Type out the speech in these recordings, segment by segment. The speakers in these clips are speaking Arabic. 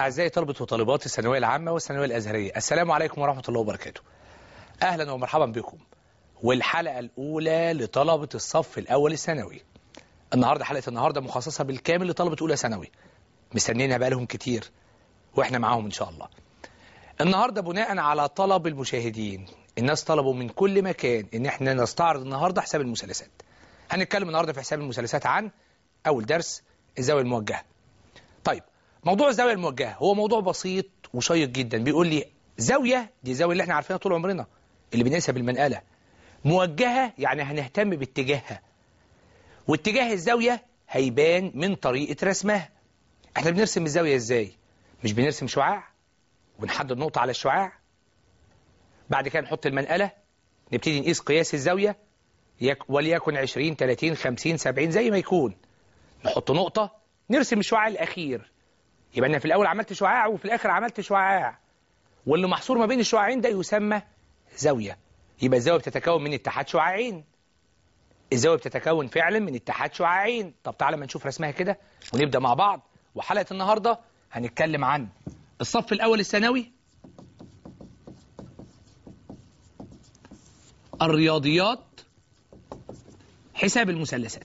أعزائي طلبة وطالبات الثانوية العامة والثانوية الأزهرية، السلام عليكم ورحمة الله وبركاته. أهلا ومرحبا بكم، والحلقة الأولى لطلبة الصف الأول الثانوي. حلقة النهاردة مخصصة بالكامل لطلبة أولى ثانوي، مستنينها بقالهم كتير وإحنا معاهم إن شاء الله. النهاردة بناء على طلب المشاهدين، الناس طلبوا من كل مكان إن إحنا نستعرض النهاردة حساب المثلثات. هنتكلم النهاردة في حساب المثلثات عن أول درس الزاوية الموجهة. طيب، موضوع الزاوية الموجهة هو موضوع بسيط وشيق جدا. بيقول لي زاوية، دي زاوية اللي احنا عارفينها طول عمرنا اللي بنقيسها بالمنقلة. موجهة يعني هنهتم باتجاهها، واتجاه الزاوية هيبان من طريقة رسمها. احنا بنرسم الزاوية ازاي؟ مش بنرسم شعاع ونحدد نقطة على الشعاع، بعد كده نحط المنقلة نبتدي نقيس قياس الزاوية وليكن 20 30 50 70 زي ما يكون، نحط نقطة نرسم الشعاع الأخير. يبقى أنا في الأول عملت شعاع وفي الآخر عملت شعاع، واللي محصور ما بين الشعاعين ده يسمى زاوية. يبقى الزاوية بتتكون من اتحاد شعاعين. الزاوية بتتكون فعلا من اتحاد شعاعين. طب تعالى ما نشوف رسمها كده ونبدأ مع بعض. وحلقة النهاردة هنتكلم عن الصف الأول الثانوي، الرياضيات، حساب المثلثات.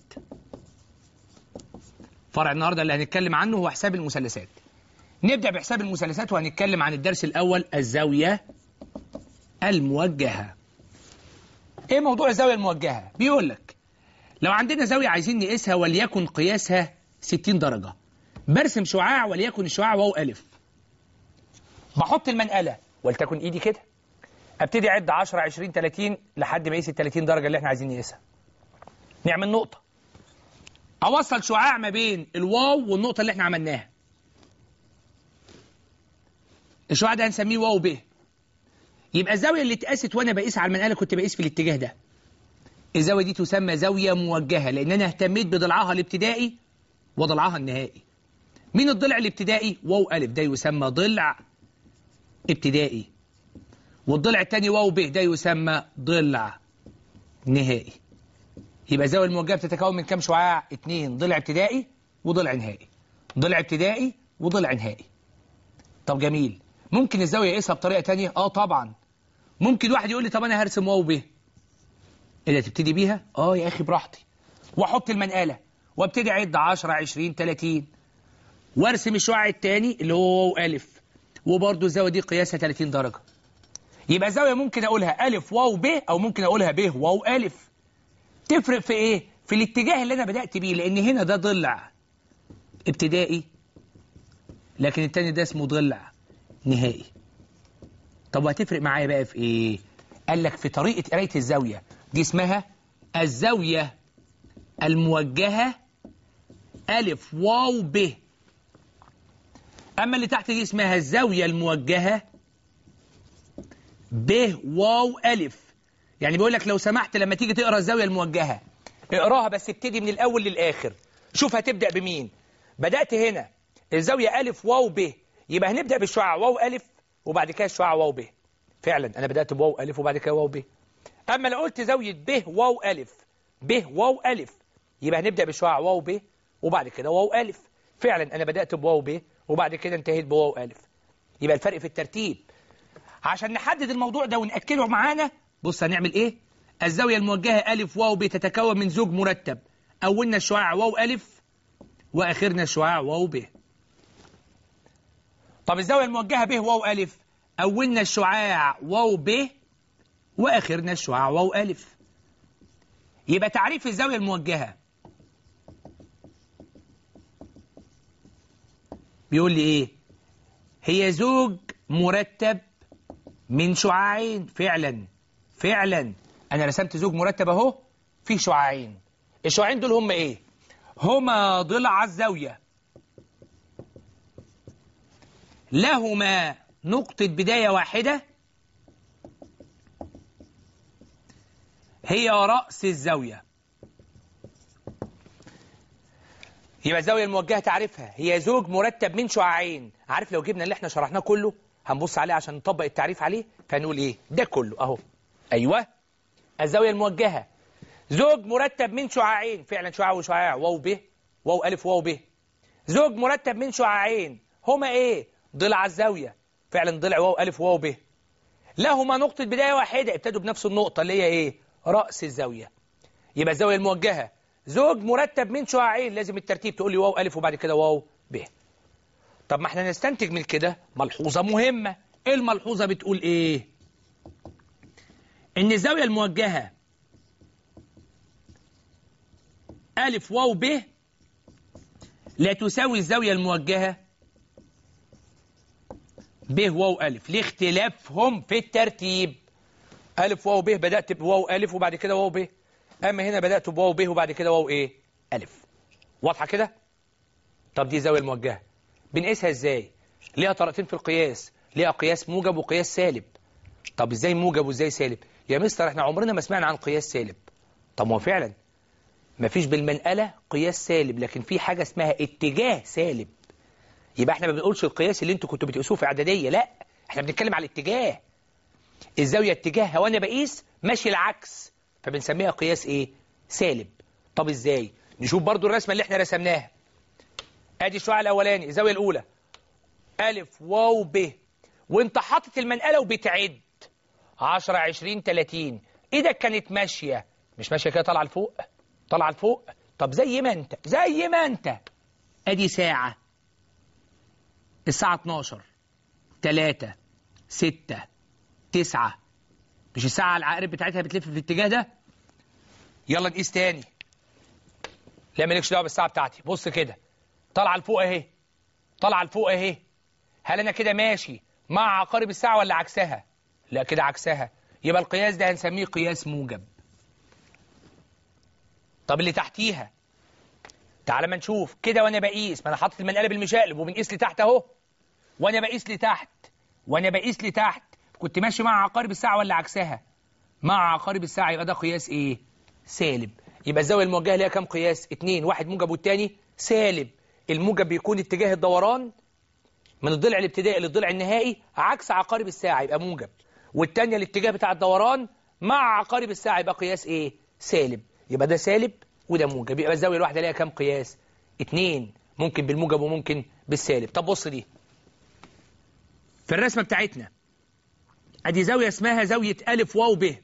فرع النهاردة اللي هنتكلم عنه هو حساب المثلثات. نبدأ بحساب المثلثات وهنتكلم عن الدرس الأول، الزاوية الموجهة. إيه موضوع الزاوية الموجهة؟ بيقول لك لو عندنا زاوية عايزين نقيسها وليكن قياسها 60 درجة، برسم شعاع وليكن الشعاع واو ألف، بحط المنقلة ولتكن إيدي كده، أبتدي أعد 10 20 30 لحد ما أقيس ال 30 درجة اللي إحنا عايزين نقيسها. نعمل نقطة، أوصل شعاع ما بين الواو والنقطة اللي إحنا عملناها. الشعاع ده هنسميه واو ب. يبقى الزاوية اللي اتقاست وأنا بقيس على المنقلة كنت بقيس في الاتجاه ده. الزاوية دي تسمى زاوية موجهة لأن أنا اهتميت بضلعها الابتدائي وضلعها النهائي. مين الضلع الابتدائي؟ واو ألف، ده يسمى ضلع ابتدائي. والضلع الثاني واو ب، ده يسمى ضلع نهائي. يبقى الزاوية الموجهة بتتكون من كام شعاع؟ 2، ضلع ابتدائي وضلع نهائي. ضلع ابتدائي وضلع نهائي. طب جميل، ممكن الزاوية يقيسها بطريقة تانية؟ طبعا. ممكن واحد يقول لي طب أنا هرسم واو ب. اللي تبتدي بيها؟ يا أخي براحتي. وأحط المنقلة وابتدي أعد 10 20 30 وارسم الشعاع الثاني اللي هو واو ألف، وبرضه الزاوية دي قياسها 30 درجة. يبقى الزاوية ممكن أقولها ألف واو ب أو ممكن أقولها ب واو ألف. تفرق في إيه؟ في الاتجاه اللي أنا بدأت بيه، لأن هنا ده ضلع ابتدائي لكن التاني ده اسمه ضلع نهائي. طب وهتفرق معايا بقى في إيه؟ قال لك في طريقة قراية الزاوية دي، اسمها الزاوية الموجهة ألف واو ب. أما اللي تحت دي اسمها الزاوية الموجهة ب واو ألف. يعني بيقول لك لو سمحت لما تيجي تقرأ الزاوية الموجهة اقراها بس ابتدي من الأول للآخر. شوف هتبدأ بمين. بدأت هنا الزاوية ألف واو ب، يبقى هنبدأ بالشعاع واو ألف وبعد كده الشعاع واو ب. فعلا أنا بدأت بواو ألف وبعد كده واو ب. أما لو قلت زاوية ب واو ألف، ب واو ألف، يبقى هنبدأ بالشعاع واو ب وبعد كده واو ألف. فعلا أنا بدأت بواو ب وبعد كده انتهيت بواو ألف. يبقى الفرق في الترتيب. عشان نحدد الموضوع ده ونأكده معانا، بص هنعمل إيه؟ الزاوية الموجهة ألف واو ب تتكون من زوج مرتب، أولنا الشعاع واو ألف وآخرنا الشعاع واو ب. طب الزاوية الموجهة ب واو ألف، أولنا الشعاع واو ب وآخرنا الشعاع واو ألف. يبقى تعريف الزاوية الموجهة بيقول لي إيه؟ هي زوج مرتب من شعاعين. فعلا أنا رسمت زوج مرتب أهو فيه شعاعين. الشعاعين دول هم إيه؟ هما ضلع الزاوية، لهما نقطة بداية واحدة هي رأس الزاوية. يبقى الزاوية الموجهة تعرفها هي زوج مرتب من شعاعين. عارف لو جبنا اللي احنا شرحناه كله هنبص عليه عشان نطبق التعريف عليه، فنقول ايه؟ ده كله اهو. ايوه، الزاوية الموجهة زوج مرتب من شعاعين. فعلا شعاع وشعاع، واو ب واو ألف واو ب. زوج مرتب من شعاعين هما ايه؟ ضلع الزاوية، فعلا ضلع واو ألف وواو ب، لهما نقطة بداية واحدة ابتدوا بنفس النقطة اللي هي إيه؟ رأس الزاوية. يبقى الزاوية الموجهة زوج مرتب من شعاعين، لازم الترتيب تقول لي واو ألف وبعد كده واو ب. طب ما احنا نستنتج من كده ملحوظة مهمة. إيه الملحوظة بتقول إيه؟ إن الزاوية الموجهة ألف واو ب لا تساوي الزاوية الموجهة ب واو ألف لاختلافهم في الترتيب. ألف واو ب بدأت بواو ألف وبعد كده واو ب، أما هنا بدأت بواو ب وبعد كده واو إيه؟ ألف. واضحة كده؟ طب دي الزاوية الموجهة بنقيسها إزاي؟ ليها طريقتين في القياس، ليها قياس موجب وقياس سالب. طب إزاي موجب وإزاي سالب؟ يا مستر إحنا عمرنا ما سمعنا عن قياس سالب. طب ما هو فعلا مفيش بالمنقلة قياس سالب، لكن في حاجة اسمها اتجاه سالب. يبقى احنا ما بنقولش القياس اللي انتوا كنتوا بتقيسوه في اعداديه، لا احنا بنتكلم على الاتجاه. الزاويه اتجاهها وانا بقيس ماشي العكس، فبنسميها قياس ايه؟ سالب. طب ازاي؟ نشوف برضو الرسمه اللي احنا رسمناها. ادي الشعاع الاولاني الزاويه الاولى الف واو ب، وانت حاطط المنقله وبتعد 10 20 30، ايدك كانت ماشيه مش ماشيه كده طالعه لفوق؟ طالعه لفوق. طب زي ما انت ادي ساعه، الساعة 12 3 6 9، مش الساعة العقارب بتاعتها بتلف في الاتجاه ده؟ يلا نقيس تاني. لا مالكش دعوة بالساعة بتاعتي، بص كده طالعة لفوق اهي، طالعة لفوق اهي. هل أنا كده ماشي مع عقارب الساعة ولا عكسها؟ لا كده عكسها، يبقى القياس ده هنسميه قياس موجب. طب اللي تحتيها تعالى ما نشوف كده وانا بقيس، ما انا حاطط المنقلب المشقلب وبنقيس لتحت اهو، وانا بقيس لتحت كنت ماشي مع عقارب الساعة ولا عكسها؟ مع عقارب الساعة، يبقى ده قياس ايه؟ سالب. يبقى الزاوية الموجهة ليها كام قياس؟ 2، واحد موجب والتاني سالب. الموجب بيكون اتجاه الدوران من الضلع الابتدائي للضلع النهائي عكس عقارب الساعة يبقى موجب، والتانية الاتجاه بتاع الدوران مع عقارب الساعة يبقى قياس ايه؟ سالب. يبقى ده سالب وده موجب، يبقى الزاوية الواحدة ليها كام قياس؟ 2، ممكن بالموجب وممكن بالسالب. طب بص دي في الرسمة بتاعتنا، ادي زاوية اسمها زاوية ألف واو ب،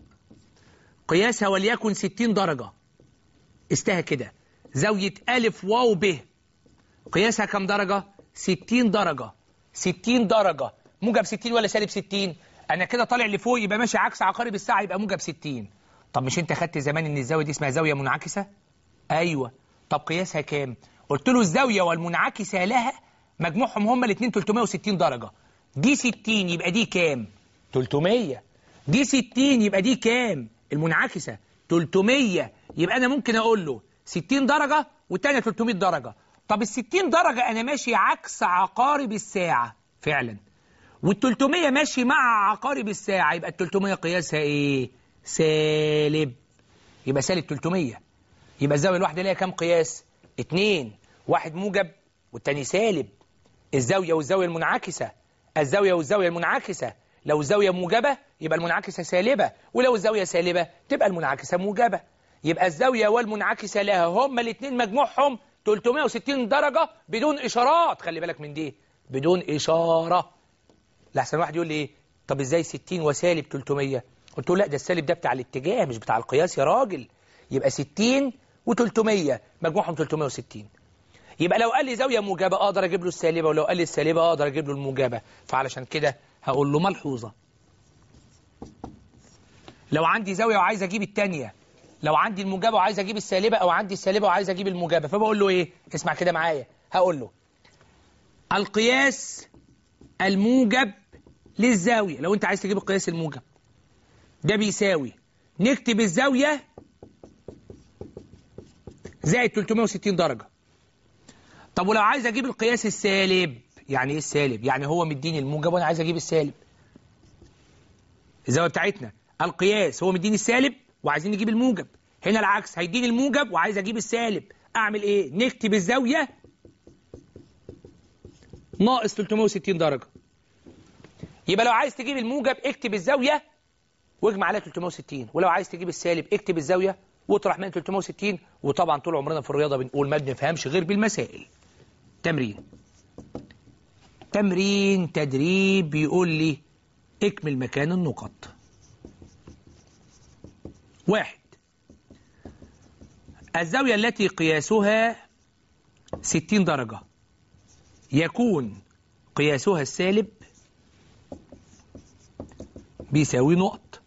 قياسها وليكن 60 درجة. استها كده زاوية ألف واو ب قياسها كم درجة؟ 60 درجة. 60 درجة، موجب 60 ولا سالب 60؟ أنا كده طالع لفوق يبقى ماشي عكس عقارب الساعة يبقى موجب 60. طب مش أنت خدت زمان إن الزاوية دي اسمها زاوية منعكسة؟ أيوه. طب قياسها كام؟ قلت له الزاوية والمنعكسة لها مجموعهم هما الاثنين 360 درجة. دي 60 يبقى دي كام؟ 300. دي 60 يبقى دي كام؟ المنعكسة 300. يبقى أنا ممكن أقول له 60 درجة والتانية 300 درجة. طب ال 60 درجة أنا ماشي عكس عقارب الساعة فعلا، وال 300 ماشي مع عقارب الساعة، يبقى ال 300 قياسها إيه؟ سالب. يبقى سالب 300. يبقى الزاوية الواحدة ليها كام قياس؟ 2، واحد موجب والتاني سالب. الزاوية والزاوية المنعكسة، الزاوية والزاوية المنعكسة لو الزاوية موجبة يبقى المنعكسة سالبة، ولو الزاوية سالبة تبقى المنعكسة موجبة. يبقى الزاوية والمنعكسة لها هما الاثنين مجموعهم 360 درجة بدون إشارات. خلي بالك من دي، بدون إشارة. لحسن واحد يقول لي إيه؟ طب إزاي 60 وسالب 300؟ قلت له لا ده السالب ده بتاع الاتجاه مش بتاع القياس يا راجل. يبقى 60 و300 مجموعهم 360. يبقى لو قال لي زاوية موجبة أقدر أجيب له السالبة، ولو قال لي السالبة أقدر أجيب له الموجبة. فعلشان كده هقول له ملحوظة، لو عندي زاوية وعايز أجيب التانية، لو عندي الموجبة وعايز أجيب السالبة، أو عندي السالبة وعايز أجيب الموجبة، فبقول له إيه؟ اسمع كده معايا، هقول له القياس الموجب للزاوية، لو أنت عايز تجيب القياس الموجب ده بيساوي نكتب الزاوية زائد 360 درجة. طب ولو عايز أجيب القياس السالب، يعني إيه السالب؟ يعني هو مديني الموجب وأنا عايز أجيب السالب. الزاوية بتاعتنا القياس هو مديني السالب وعايزين نجيب الموجب، هنا العكس هيديني الموجب وعايز أجيب السالب. أعمل إيه؟ نكتب الزاوية ناقص 360 درجة. يبقى لو عايز تجيب الموجب اكتب الزاوية واجمع عليها 360، ولو عايز تجيب السالب اكتب الزاوية واطرح من 360. وطبعا طول عمرنا في الرياضة بنقول ما بنفهمش غير بالمسائل. تمرين تمرين تدريب بيقول لي اكمل مكان النقط. 1. الزاوية التي قياسها 60 درجة يكون قياسها السالب بيساوي نقط.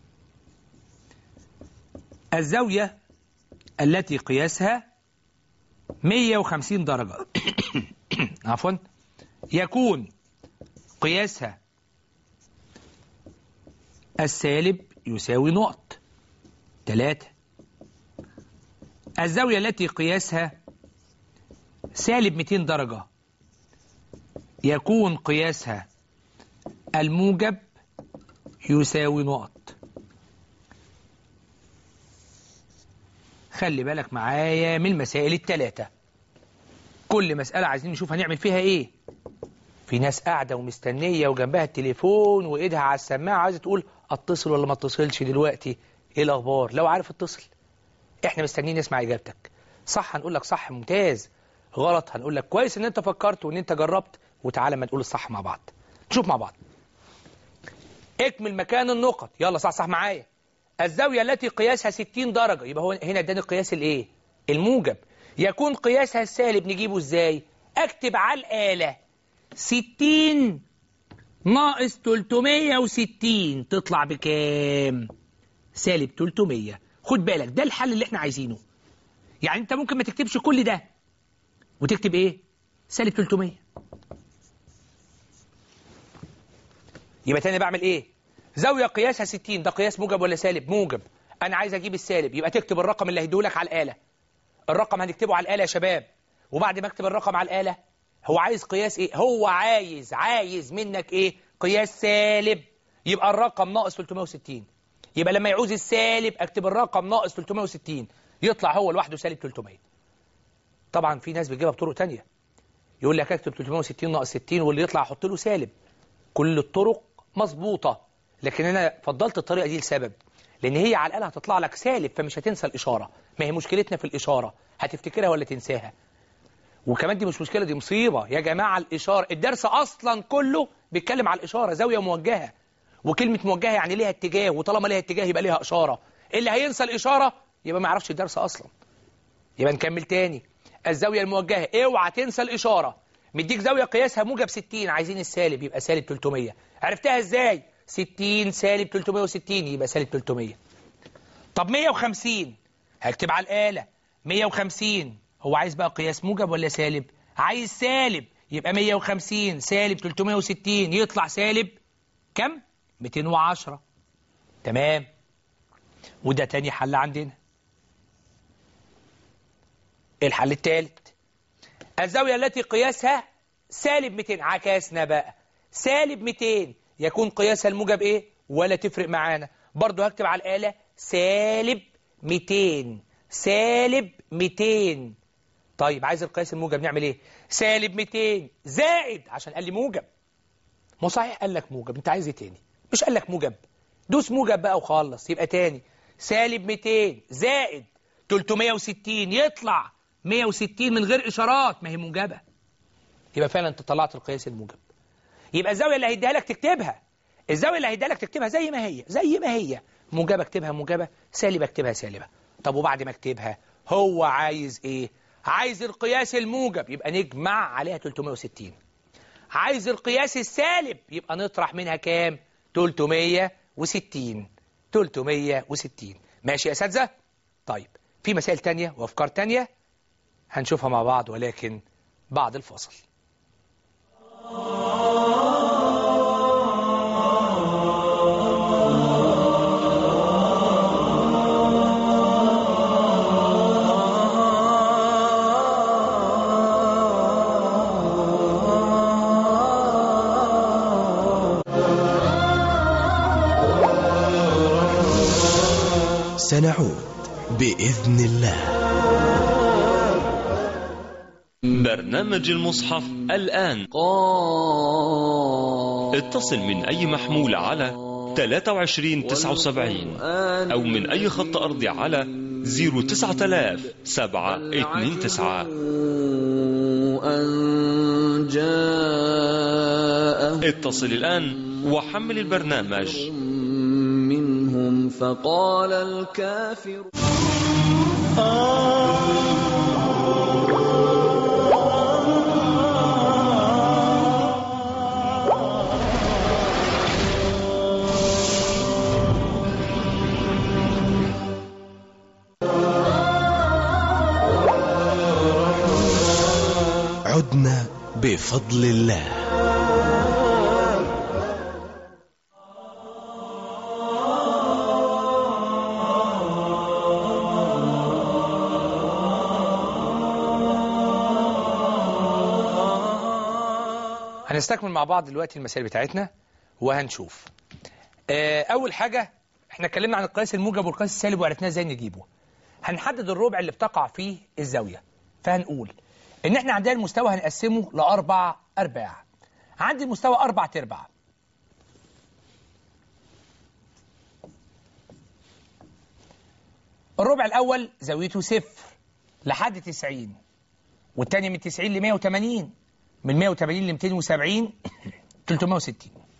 الزاوية التي قياسها 150 درجة عفوا يكون قياسها السالب يساوي نقط. 3. الزاوية التي قياسها سالب 200 درجة يكون قياسها الموجب يساوي نقط. خلي بالك معايا من المسائل ال3. كل مسألة عايزين نشوف هنعمل فيها ايه. في ناس قاعدة ومستنية وجنبها التليفون وإيدها على السماعة عايزة تقول اتصل ولا ما اتصلش دلوقتي، ايه الأخبار؟ لو عارف اتصل. احنا مستنيين نسمع إجابتك. صح هنقول لك صح ممتاز، غلط هنقول لك كويس ان انت فكرت وان انت جربت، وتعالى ما نقول الصح مع بعض. نشوف مع بعض. اكمل مكان النقط. يلا صح معايا. الزاوية التي قياسها 60 درجة، يبقى هو هنا اداني قياس الايه؟ الموجب. يكون قياسها السالب، نجيبه ازاي؟ اكتب على الآلة 60 ناقص 360 تطلع بكام؟ سالب 300. خد بالك ده الحل اللي احنا عايزينه. يعني انت ممكن ما تكتبش كل ده وتكتب ايه؟ سالب 300. يبقى تاني بعمل ايه؟ زاوية قياسها 60، ده قياس موجب ولا سالب؟ موجب. انا عايز اجيب السالب، يبقى تكتب الرقم اللي هيديهولك على الآلة. الرقم هنكتبه على الآلة يا شباب. وبعد ما اكتب الرقم على الآلة، هو عايز قياس ايه؟ هو عايز منك ايه؟ قياس سالب. يبقى الرقم ناقص 360. يبقى لما يعوز السالب اكتب الرقم ناقص 360، يطلع هو لوحده سالب 300. طبعا في ناس بتجيبها بطرق تانية، يقول لك اكتب 360 ناقص 60 واللي يطلع احط له سالب. كل الطرق مظبوطة، لكن انا فضلت الطريقة دي لسبب، لان هي على الآلة هتطلع لك سالب فمش هتنسى الإشارة. ما هي مشكلتنا في الإشارة، هتفتكرها ولا تنساها. وكمان دي مش مشكلة، دي مصيبة يا جماعة. الإشارة، الدرس أصلا كله بيتكلم على الإشارة، زاوية موجهة. وكلمة موجهة يعني ليها اتجاه، وطالما ليها اتجاه يبقى ليها إشارة. اللي هينسى الإشارة يبقى ما يعرفش الدرس أصلا. يبقى نكمل تاني. الزاوية الموجهة اوعى تنسى الإشارة. مديك زاوية قياسها موجب 60، عايزين السالب يبقى سالب 300. عرفتها ازاي؟ 60 سالب 360 يبقى سالب 300. طب 150 هكتب على الآلة 150. هو عايز بقى قياس موجب ولا سالب؟ عايز سالب، يبقى 150 سالب 360 يطلع سالب كم؟ 210. تمام. وده تاني حل عندنا. الحل الثالث. الزاوية التي قياسها سالب 2، عكسنا بقى. سالب 200 يكون قياسها الموجب ايه؟ ولا تفرق معانا. برضو هكتب على الآلة سالب 200 سالب 200. طيب عايز القياس الموجب نعمل ايه؟ سالب 200 زائد، عشان قال لي موجب. مو صحيح قال لك موجب، انت عايز ايه تاني؟ مش قال لك موجب؟ دوس موجب بقى وخلص. يبقى تاني سالب 200 زائد 360 يطلع 160 من غير إشارات، ما هي موجبة. يبقى فعلا انت طلعت القياس الموجب. يبقى الزاوية اللي هيديها لك تكتبها. الزاوية اللي هيديها لك تكتبها زي ما هي، زي ما هي. موجبة اكتبها موجبة، سالبة اكتبها سالبة. طب وبعد ما اكتبها هو عايز ايه؟ عايز القياس الموجب، يبقى نجمع عليها 360. عايز القياس السالب، يبقى نطرح منها كام؟ 360. 360. ماشي يا أساتذة؟ طيب في مسائل تانية وأفكار تانية هنشوفها مع بعض، ولكن بعد الفاصل. سنعود بإذن الله. برنامج المصحف الآن. اتصل من أي محمول على 2379 أو من أي خط أرضي على 09000 729. أن جاء اتصل الآن وحمل البرنامج. منهم فقال الكافر عدنا بفضل الله. هنستكمل مع بعض دلوقتي المسائل بتاعتنا وهنشوف. أول حاجة احنا اتكلمنا عن القياس الموجب والقياس السالب وعرفنا ازاي نجيبه. هنحدد الربع اللي بتقع فيه الزاوية، فهنقول ان احنا عندنا المستوى هنقسمه لأربع أرباع. عندي المستوى 4/4. الربع الأول زاويته 0 لحد 90، والتاني من 90 ل 180، من 180 ل 270 360.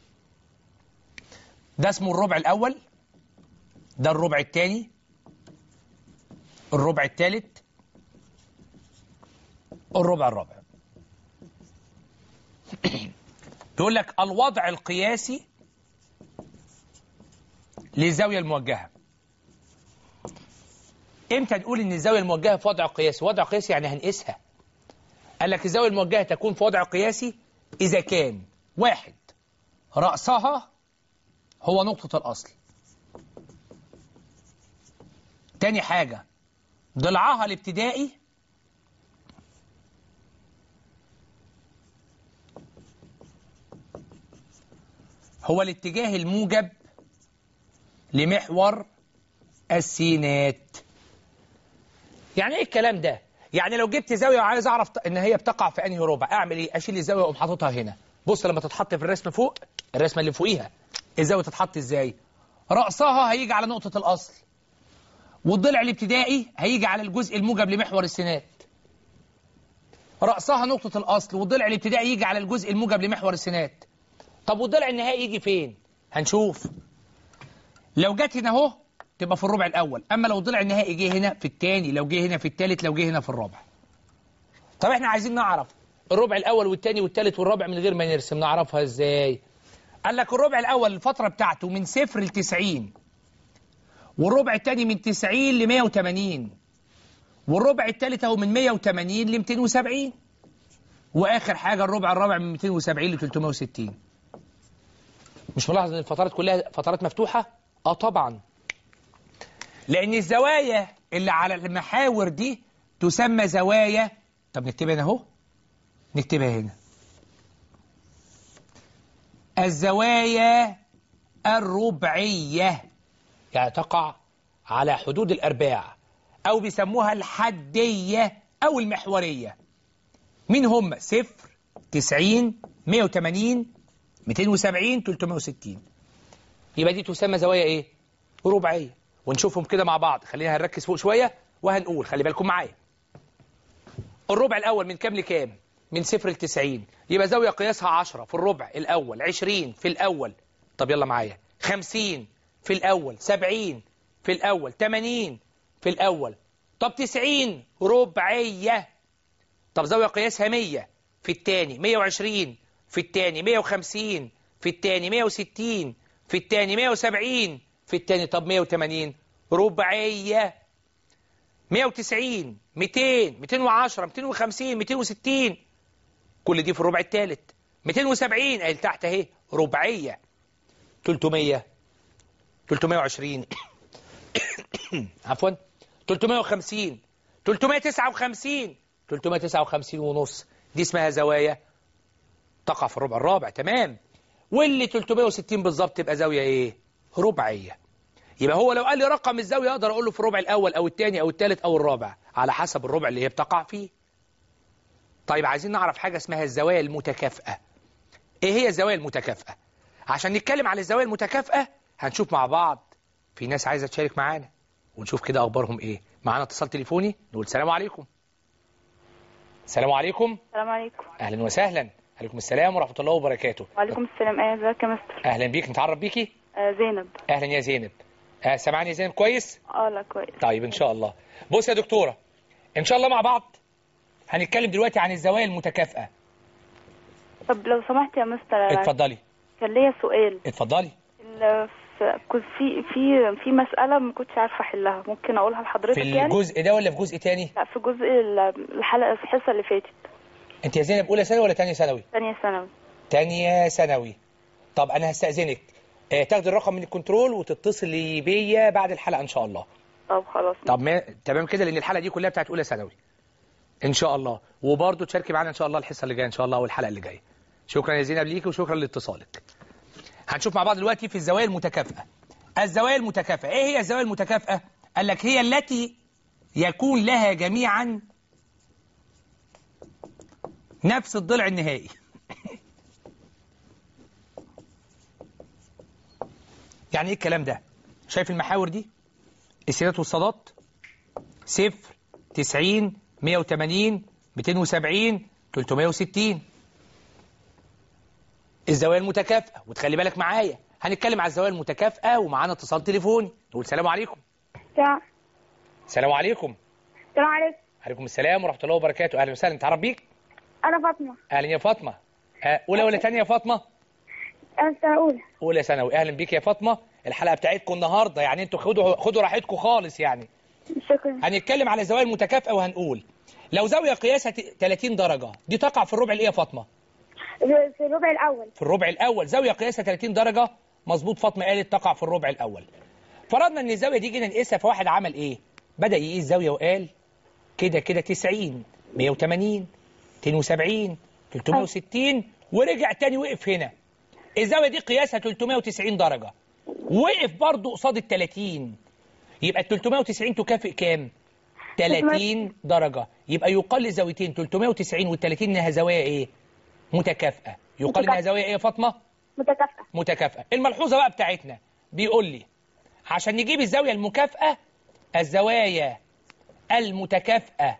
ده اسمه الربع الأول، ده الربع الثاني، الربع الثالث، الربع الرابع. بيقول لك الوضع القياسي للزاوية الموجهة. امتى نقول ان الزاوية الموجهة في وضع قياسي؟ وضع قياسي يعني هنقيسها. قال لك الزاوية الموجهة تكون في وضع قياسي إذا كان 1 رأسها هو نقطة الأصل. تاني حاجة ضلعها الابتدائي هو الاتجاه الموجب لمحور السينات. يعني ايه الكلام ده؟ يعني لو جبت زاوية وعايز اعرف ان هي بتقع في انهي ربع، اعمل ايه؟ اشيل الزاوية واقوم حاططها هنا. بص لما تتحط في الرسم فوق، الرسمة اللي فوقيها، الزاوية تتحط ازاي؟ رأسها هيجي على نقطة الأصل، والضلع الابتدائي هيجي على الجزء الموجب لمحور السينات. رأسها نقطة الأصل والضلع الابتدائي يجي على الجزء الموجب لمحور السينات. طب والضلع النهائي يجي فين؟ هنشوف. لو جت هنا اهو تبقى في الربع الأول، أما لو الضلع النهائي جه هنا في الثاني، لو جه هنا في الثالث، لو جه هنا في الرابع. طب احنا عايزين نعرف الربع الأول والثاني والثالث والرابع من غير ما نرسم، نعرفها ازاي؟ قال لك الربع الأول الفترة بتاعته من 0 ل 90، والربع الثاني من 90 ل 180، والربع الثالث اهو من 180 ل 270، واخر حاجه الربع الرابع من 270 ل 360. مش ملاحظ ان الفترات كلها فترات مفتوحه؟ طبعا، لان الزوايا اللي على المحاور دي تسمى زوايا. طب نكتبها هنا اهو، نكتبها هنا، الزوايا الربعيه، يعني تقع على حدود الأرباع، أو بيسموها الحدية أو المحورية. مين هم؟ 0 90 180 270 360. يبقى دي تسمى زوايا إيه؟ ربعية. ونشوفهم كده مع بعض. خلينا هنركز فوق شوية وهنقول، خلي بالكم معايا. الربع الأول من كام لكام؟ من 0 ل 90. يبقى زاوية قياسها 10 في الربع الأول، 20 في الأول. طب يلا معايا، 50 في الأول، 70 في الأول، 80 في الأول. طب 90 ربعية. طب زاوية قياسها 100 في الثاني، 120 في الثاني، 150 في الثاني، 160 في الثاني، 170 في الثاني. طب 180 ربعية. 190 200 210 250 260 كل دي في الربع الثالث. 270 قال تحت اهي ربعية. 300 320 عفوا 350 359 359 ونص. دي اسمها زوايا تقع في الربع الرابع. تمام. واللي 360 بالظبط تبقى زاوية ايه؟ ربعية. يبقى هو لو قال لي رقم الزاوية اقدر اقول له في الربع الاول او الثاني او الثالث او الرابع على حسب الربع اللي هي بتقع فيه. طيب عايزين نعرف حاجة اسمها الزوايا المتكافئة. ايه هي الزوايا المتكافئة؟ عشان نتكلم على الزوايا المتكافئة هنشوف مع بعض. في ناس عايزة تشارك معانا ونشوف كده اخبارهم ايه. معانا اتصال تليفوني، نقول السلام عليكم. السلام عليكم. السلام عليكم. اهلا وسهلا. عليكم السلام ورحمة الله وبركاته. وعليكم السلام. ازيك يا مستر؟ أهلا بيك، نتعرف بيكي؟ زينب. أهلا يا زينب. سامعني يا زينب كويس؟ لا كويس. طيب إن شاء الله. بص يا دكتورة، إن شاء الله مع بعض هنتكلم دلوقتي عن الزوايا المتكافئة. طب لو سمحت يا مستر. اتفضلي. كان ليا سؤال. اتفضلي. كنت في مسألة ما كنتش عارفة أحلها، ممكن أقولها لحضرتك في يعني؟ الجزء ده ولا في جزء تاني؟ لا، في جزء الحصة اللي فاتت. أنت يا زينب أولى ثانوي ولا تانية ثانوي؟ تانية ثانوي. تانية ثانوي. طب أنا هستأذنك تاخدي الرقم من الكنترول وتتصلي بيا بعد الحلقة إن شاء الله. طب خلاص. طب تمام كده، لأن الحلقة دي كلها بتاعت أولى ثانوي إن شاء الله، وبرضه تشاركي معانا إن شاء الله الحصة اللي جاية إن شاء الله والحلقة اللي جاية. شكرا يا زينب ليكي وشكرا لاتصالك. هنشوف مع بعض دلوقتي في الزوايا المتكافئة. الزوايا المتكافئة، إيه هي الزوايا المتكافئة؟ قال لك هي التي يكون لها جميعا نفس الضلع النهائي. يعني ايه الكلام ده؟ شايف المحاور دي؟ السينات والصادات 0 90 180 270 360. الزوايا المتكافئة، وتخلي بالك معايا هنتكلم على الزوايا المتكافئة ومعانا اتصال تليفوني. نقول السلام عليكم. السلام عليكم. السلام عليكم. عليكم السلام ورحمة الله وبركاته. أهلا وسهلا، نتعرف بيك؟ أنا فاطمة. أهلا يا فاطمة. أولى ولا ثانية يا فاطمة؟ أنا سنة أولى. أولى ثانوي. أهلا بيك يا فاطمة. الحلقة بتاعتكم النهاردة يعني أنتوا خدوا راحتكم خالص يعني. شكرا. هنتكلم على الزوايا المتكافئة وهنقول لو زاوية قياسها 30 درجة دي تقع في الربع الإيه يا فاطمة؟ في الربع الأول. في الربع الأول. زاوية قياسها 30 درجة مظبوط، فاطمة قالت تقع في الربع الأول. فرضنا إن الزاوية دي جينا نقيسها، فواحد عمل إيه؟ بدأ يقيس زاوية وقال كده 90 180 270 360 ورجع تاني وقف هنا. الزاوية دي قياسها 390 درجة، وقف برضو قصاد ال 30. يبقى ال 390 تكافئ كام؟ 30 درجة. يبقى يقال للزاويتين 390 وال 30 انها زوايا ايه؟ متكافئة. يقال انها زوايا ايه يا فاطمة؟ متكافئة. متكافئة. الملحوظة بقى بتاعتنا بيقول لي عشان نجيب الزاوية المكافئة، الزوايا المتكافئة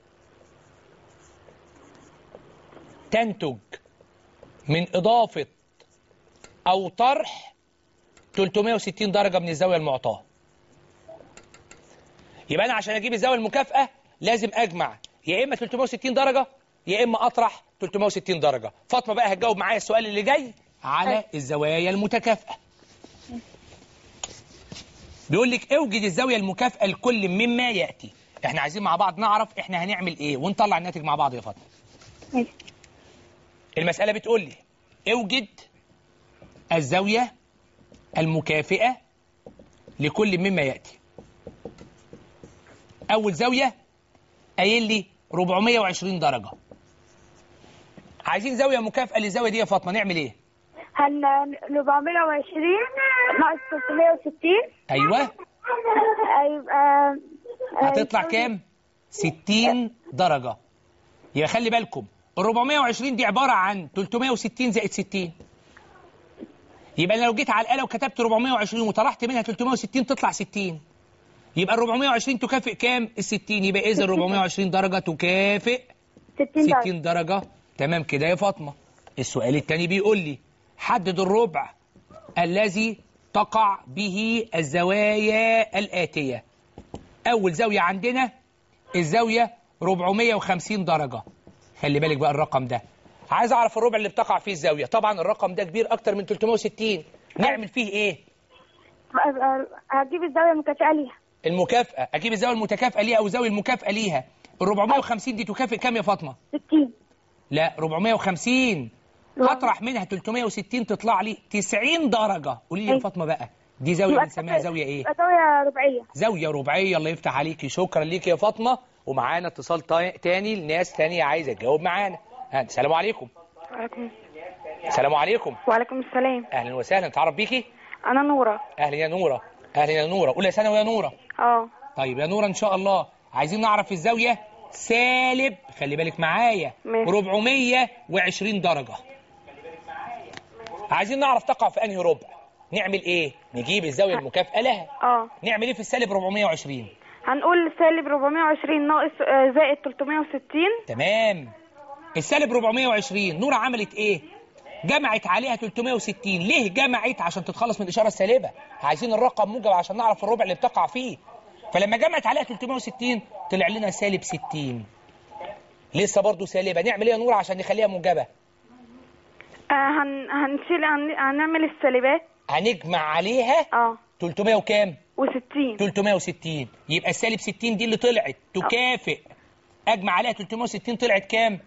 تنتج من إضافة أو طرح 360 درجة من الزاوية المعطاة. يبقى أنا عشان أجيب الزاوية المكافئة لازم أجمع يا إما 360 درجة يا إما أطرح 360 درجة. فاطمة بقى هتجاوب معايا السؤال اللي جاي على الزوايا المتكافئة. بيقول لك اوجد الزاوية المكافئة لكل مما يأتي. احنا عايزين مع بعض نعرف احنا هنعمل ايه ونطلع الناتج مع بعض يا فاطمة. المسألة بتقول لي اوجد الزاوية المكافئة لكل مما يأتي. أول زاوية قايل لي 420 درجة. عايزين زاوية مكافئة للزاوية دي يا فاطمة، نعمل ايه؟ 420 ناقص 360. أيوه. هيبقى هتطلع كام؟ 60 درجة. يبقى خلي بالكم ال 420 دي عبارة عن 360 زائد 60. يبقى أنا لو جيت على الآلة وكتبت 420 وطرحت منها 360 تطلع 60. يبقى ال 420 تكافئ كام؟ ال 60. يبقى إذا 420 درجة تكافئ 60 درجة. تمام كده يا فاطمة. السؤال الثاني بيقول لي حدد الربع الذي تقع به الزوايا الآتية. أول زاوية عندنا الزاوية 450 درجة. خلي بالك بقى الرقم ده، عايز أعرف الربع اللي بتقع فيه الزاوية. طبعا الرقم ده كبير أكتر من 360. نعمل فيه إيه؟ هجيب الزاوية المكافئة ليها. المكافأة. أجيب الزاوية المتكافئة ليها أو الزاوية المكافئة ليها. ال 450 دي تكافئ كام يا فاطمة؟ 60. لا 450 هطرح منها 360 تطلع لي 90 درجة. قولي لي يا فاطمة بقى دي زاوية بنسميها زاوية ايه؟ زاوية رباعية. زاوية رباعية. الله يفتح عليكي. شكرا ليكي يا فاطمة. ومعانا اتصال تاني لناس تانية عايزة تجاوب معانا. السلام عليكم. وعليكم السلام عليكم. وعليكم السلام. اهلا وسهلا، نتعرف بيكي؟ أنا نورة. اهلا يا نورة. اهلا يا نورة. أولى ثانوي يا نورة؟ طيب يا نورة ان شاء الله عايزين نعرف الزاوية سالب، خلي بالك معايا، 420 درجة. عايزين نعرف تقع في انهي ربع. نعمل ايه؟ نجيب الزاوية المكافئة لها. نعمل ايه في السالب 420؟ هنقول سالب 420 ناقص زائد 360. تمام. السالب 420 نورة عملت ايه؟ جمعت عليها 360. ليه جمعت؟ عشان تتخلص من الإشارة السالبة. عايزين الرقم موجب عشان نعرف الربع اللي بتقع فيه. فلما جمعت عليها 360 طلع لنا سالب 60. لسه برضو سالبة. نعمل ايه يا نورة عشان نخليها موجبة؟ هنعمل السالبات. هنجمع عليها 300 وكام؟ و60. 360. يبقى السالب 60 دي اللي طلعت تكافئ. اجمع عليها 360 طلعت كام؟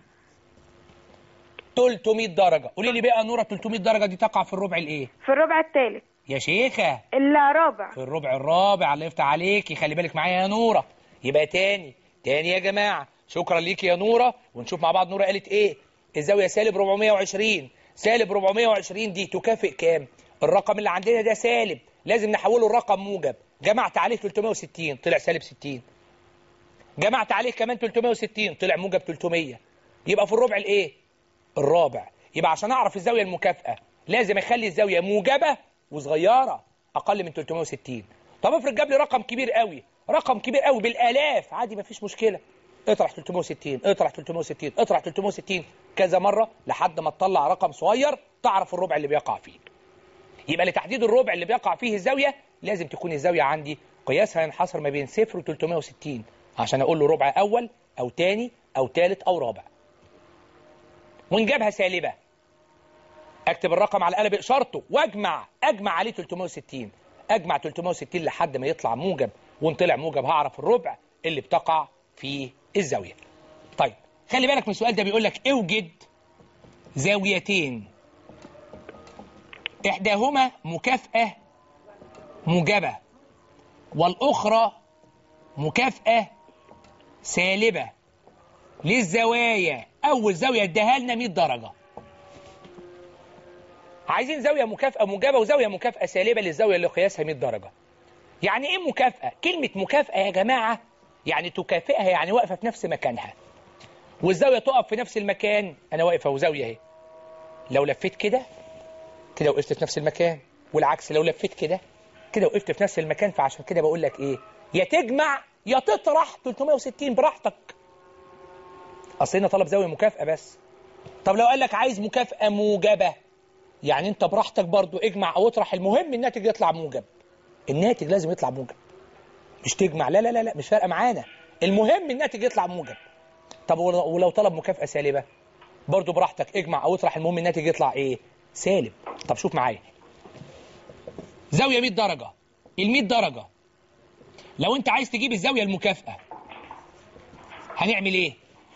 300 درجة. قولي لي بقى نورة 300 درجة دي تقع في الربع الايه؟ في الربع الثالث يا شيخة. الرابع. في الربع الرابع. الله يفتح عليكي. خلي بالك معايا يا نورة. يبقى تاني يا جماعة. شكرا ليكي يا نورة. ونشوف مع بعض نورة قالت ايه. الزاوية سالب 420. سالب 420 دي تكافئ كام؟ الرقم اللي عندنا ده سالب، لازم نحوله لرقم موجب. جمعت عليه 360 طلع سالب 60. جمعت عليه كمان 360 طلع موجب 300. يبقى في الربع الايه؟ الرابع. يبقى عشان اعرف الزاوية المكافئة لازم اخلي الزاوية موجبة وصغيرة اقل من 360. طب افرض جاب لي رقم كبير قوي، رقم كبير قوي بالالاف، عادي مفيش مشكلة. اطرح 360 اطرح 360 اطرح 360 كذا مرة لحد ما تطلع رقم صغير تعرف الربع اللي بيقع فيه. يبقى لتحديد الربع اللي بيقع فيه الزاوية لازم تكون الزاوية عندي قياسها ينحصر ما بين 0 و 360 عشان اقول له ربع اول او تاني او تالت او رابع. وان جابها سالبة اكتب الرقم على قلب اشارته واجمع عليه 360. اجمع 360 لحد ما يطلع موجب، وان طلع موجب هعرف الربع اللي بتقع فيه الزاوية. طيب خلي بالك من السؤال ده. بيقول لك اوجد زاويتين احداهما مكافأة موجبة والاخرى مكافأة سالبة للزوايا. اول زاوية اداها لنا 100 درجة. عايزين زاوية مكافأة موجبة وزاوية مكافأة سالبة للزاوية اللي قياسها 100 درجة. يعني ايه مكافأة؟ كلمة مكافأة يا جماعة يعني تكافئها، يعني واقفة في نفس مكانها. والزاوية تقف في نفس المكان. انا واقفة وزاوية اهي، لو لفيت كده وقفت في نفس المكان، والعكس لو لفيت كده وقفت في نفس المكان. فعشان كده بقول لك ايه، يا تجمع يا تطرح 360 براحتك. اصل هنا طلب زاوية مكافأة بس. طب لو قال لك عايز مكافأة موجبة، يعني انت براحتك برضو اجمع او اطرح، المهم الناتج يطلع موجب. الناتج لازم يطلع موجب، مش تجمع. لا لا لا لا، مش فارقه معانا، المهم الناتج يطلع موجب. طب ولو طلب مكافأة سالبة برضو براحتك اجمع او اطرح، المهم الناتج يطلع ايه؟ سالب. طب شوف معايا، زاوية 100 درجة. ال 100 درجة لو انت عايز تجيب الزاوية المكافأة هنعمل ايه؟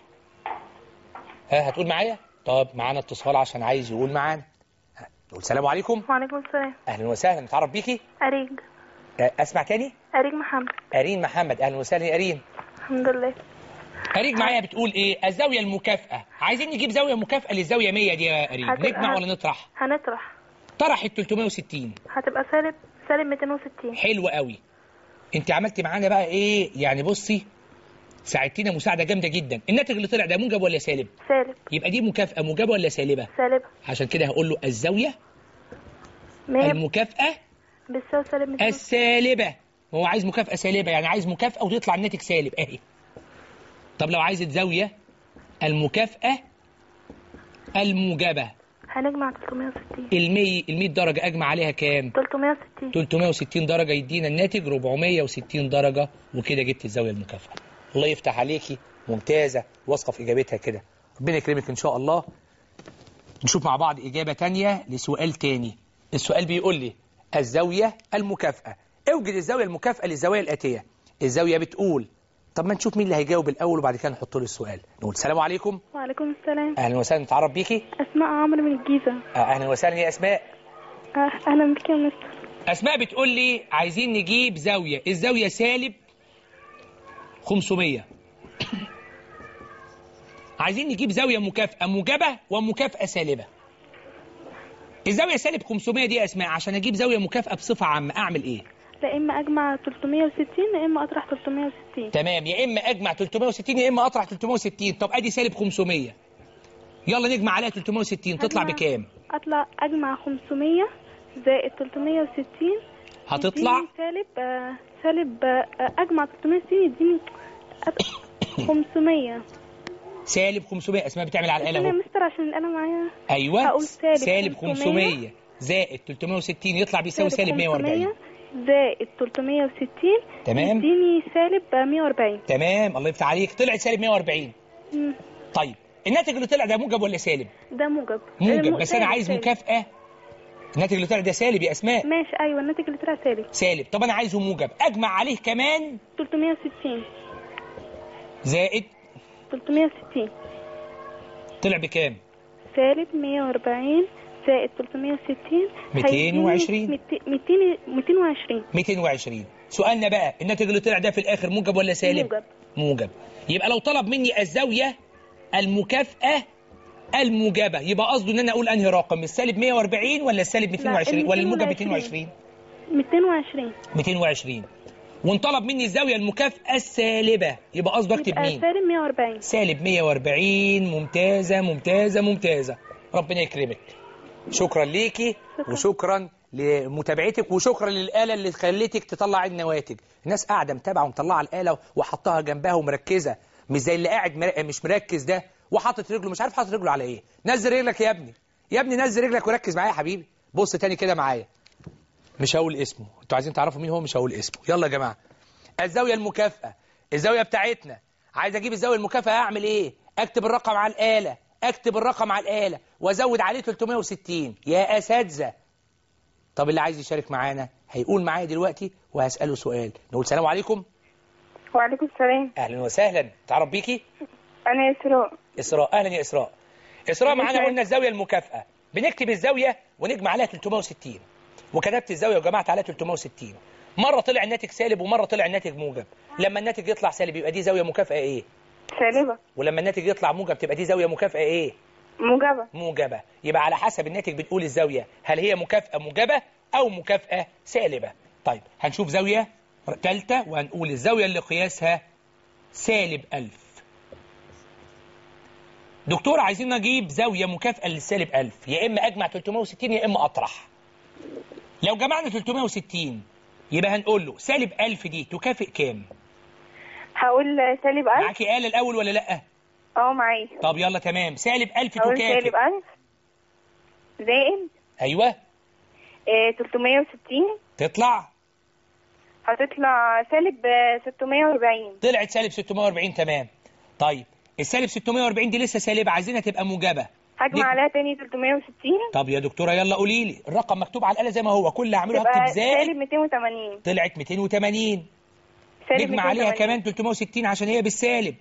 هتقول معايا؟ طب معانا اتصال عشان عايز يقول معانا. نقول السلام عليكم. وعليكم السلام. اهلا وسهلا. نتعرف بيكي. أريج. اسمع تاني. أريج محمد. أرين محمد. اهلا وسهلا يا أرين. الحمد لله. أريج معايا بتقول ايه؟ الزاوية المكافأة. عايزين نجيب زاوية مكافأة للزاوية 100 دي يا أريج. نجمع ولا نطرح؟ هنطرح. طرح ال 360 هتبقى سالب 260. حلو قوي. انت عملت معانا بقى ايه يعني؟ بصي ساعدتينا مساعدة جامدة جدا. الناتج اللي طلع ده موجب ولا سالب؟ سالب. يبقى دي مكافأة موجبة ولا سالبة؟ سالبة. عشان كده هقول له الزاوية المكافأة بتساوي سالب 260. السالبة. هو عايز مكافأة سالبة، يعني عايز مكافأة وتطلع الناتج سالب اهي. طب لو عايز الزاوية المكافأة الموجبة هنجمع 360. ال 100 درجة اجمع عليها كام؟ 360. 360 درجة يدينا الناتج 460 درجة، وكده جبت الزاوية المكافأة. الله يفتح عليكي، ممتازة، واثقة في إجابتها كده. ربنا يكرمك إن شاء الله. نشوف مع بعض إجابة تانية لسؤال تاني. السؤال بيقول لي الزاوية المكافأة. اوجد الزاوية المكافأة للزوايا الآتية. الزاوية بتقول، طب ما نشوف مين اللي هيجاوب الأول وبعد كده نحط له السؤال. نقول السلام عليكم. وعليكم السلام. أهلا وسهلا. نتعرف بيكي. أسماء عمرو من الجيزة. أهلا وسهلا يا أسماء. أهلا بك يا مستر. أسماء بتقول لي عايزين نجيب زاوية. الزاوية سالب 500. عايزين نجيب زاوية مكافأة موجبة ومكافأة سالبة. الزاوية سالب 500 دي يا أسماء، عشان أجيب زاوية مكافأة بصفة عامة أعمل إيه؟ لا إما أجمع 360 يا إما أطرح 360. تمام، يا إما أجمع 360 يا إما أطرح 360. طب أدي سالب 500، يلا نجمع عليها 360 تطلع بكام؟ أجمع 500 زائد 360 هتطلع سالب أجمع 360 يديني 500. سالب 500. اسماء بتعمل على الآلة يا اهو. مستر عشان الآلة معايا. ايوه هقول سالب 500 زائد 360 يطلع بيساوي سالب 140. زائد 360 تمام. يديني سالب 140. تمام الله يفتح عليك، طلعت سالب 140. طيب الناتج اللي طلع ده موجب ولا سالب؟ ده موجب. موجب، بس انا عايز سالب. مكافأة. الناتج اللي طلع ده سالب يا اسماء. ماشي ايوه الناتج اللي طلع سالب. سالب. طب انا عايزه موجب، اجمع عليه كمان 360 زائد 360 طلع بكام؟ سالب 140 زائد 360 220. 220. 220. سؤالنا بقى الناتج اللي طلع ده في الاخر موجب ولا سالب؟ موجب. موجب. يبقى لو طلب مني الزاوية المكافأة الموجبة يبقى قصده ان انا اقول انهي رقم، السالب 140 ولا السالب 220 ولا الموجب 220؟ 220. 220. وانطلب مني الزاوية المكافأة السالبة يبقى قصده اكتب مين؟ سالب 140. سالب 140. ممتازة ممتازة ممتازة. ربنا يكرمك. شكرا ليكي وشكرا لمتابعتك وشكرا للآلة اللي خلتك تطلع النواتج. الناس قاعدة متابعة ومطلعة الآلة وحطها جنبها ومركزة، مش زي اللي قاعد مش مركز ده وحاطط رجله مش عارف حاطط رجله على ايه. نزل رجلك يا ابني، يا ابني نزل رجلك وركز معايا يا حبيبي. بص تاني كده معايا، مش هقول اسمه، انتوا عايزين تعرفوا مين هو مش هقول اسمه. يلا يا جماعة، الزاوية المكافأة، الزاوية بتاعتنا. عايز اجيب الزاوية المكافأة اعمل ايه؟ اكتب الرقم على الآلة، اكتب الرقم على الآلة وازود عليه 360 يا اساتذة. طب اللي عايز يشارك معانا هيقول معايا دلوقتي وهسأله سؤال. نقول سلام عليكم. وعليكم السلام. اهلا وسهلا، تعرف بيكي؟ انا اسراء. اسراء، اهلا يا اسراء. اسراء معانا. قلنا الزاوية المكافأة بنكتب الزاوية ونجمع عليها 360 وكتبت الزاوية وجمعت عليها 360. مرة طلع الناتج سالب ومرة طلع الناتج موجب. لما الناتج يطلع سالب يبقى دي زاوية مكافأة ايه؟ سالبة. ولما الناتج يطلع موجب تبقى دي زاوية مكافأة ايه؟ موجبة. موجبة. يبقى على حسب الناتج بنقول الزاوية هل هي مكافأة موجبة أو مكافأة سالبة. طيب هنشوف زاوية ثالثة وهنقول الزاوية اللي قياسها سالب 1000. دكتور عايزين نجيب زاوية مكافأة للسالب 1000، يا إما أجمع 360 يا إما أطرح. لو جمعنا 360 يبقى هنقول له سالب 1000 دي تكافئ كام؟ هقول سالب 1000. معاكي آلة الأول ولا لأ؟ معايا. طب يلا تمام. سالب 1000 هقول تكافئ سالب 1000 زائد أيوه 360 تطلع هتطلع سالب 640. طلعت سالب 640. تمام. طيب السالب 640 دي لسه سالبة، عايزينها تبقى موجبة. هجمع عليها تاني 360. طب يا دكتورة يلا قولي لي الرقم مكتوب على الآلة زي ما هو، كل اللي هعمله تبقى هكتب زائد. سالب 280. طلعت 280. سالب نجمع عليها 280. كمان 360 عشان هي بالسالب.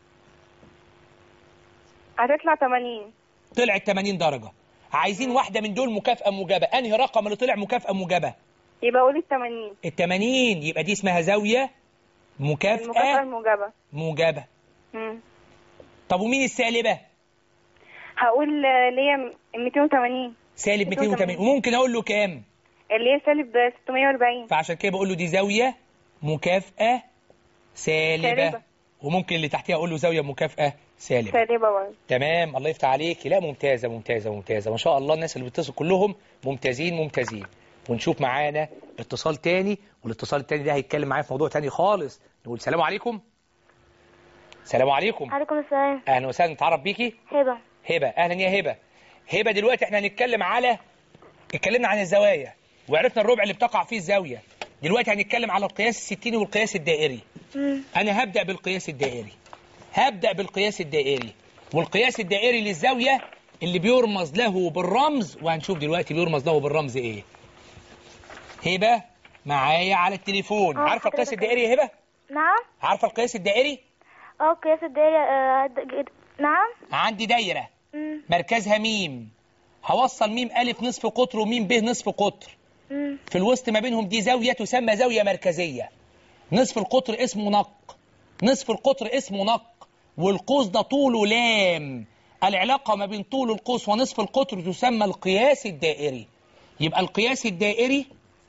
هتطلع 80. طلعت 80 درجة. عايزين واحدة من دول مكافأة موجبة، أنهي رقم اللي طلع مكافأة موجبة؟ يبقى قول 80. 80. يبقى دي اسمها زاوية المكافأة مكافأة الموجبة. موجبة. طب ومين السالبة؟ هقول اللي هي 280. سالب 280. وممكن أقول له كام؟ اللي هي سالب 640. فعشان كده بقول له دي زاوية مكافأة سالبة. وممكن اللي تحتها أقول له زاوية مكافأة سالبة. سالبة برضه. تمام الله يفتح عليك. لا ممتازة ممتازة ممتازة ما شاء الله. الناس اللي بيتصل كلهم ممتازين ممتازين. ونشوف معانا اتصال تاني، والاتصال التاني ده هيتكلم معايا في موضوع تاني خالص. نقول سلام عليكم. سلام عليكم. عليكم السلام. اهلا وسهلا. نتعرف بيكي؟ هبة. هبة، اهلا يا هبة. هبة دلوقتي احنا هنتكلم اتكلمنا عن الزوايا وعرفنا الربع اللي بتقع فيه الزاوية. دلوقتي هنتكلم على القياس الستيني والقياس الدائري. انا هبدأ بالقياس الدائري. والقياس الدائري للزاوية اللي بيرمز له بالرمز، وهنشوف دلوقتي بيرمز له بالرمز ايه. هبة معايا على التليفون. عارفة القياس الدائري يا هبة؟ نعم. عارفة القياس الدائري؟ القياس الدائري نعم. عندي دايرة مركزها ميم، هوصل ميم ألف نصف قطر وميم ب نصف قطر. في الوسط ما بينهم دي زاوية تسمى زاوية مركزية. نصف القطر اسمه نق، والقوس ده طوله لام. العلاقة ما بين طول القوس ونصف القطر تسمى القياس الدائري. يبقى القياس الدائري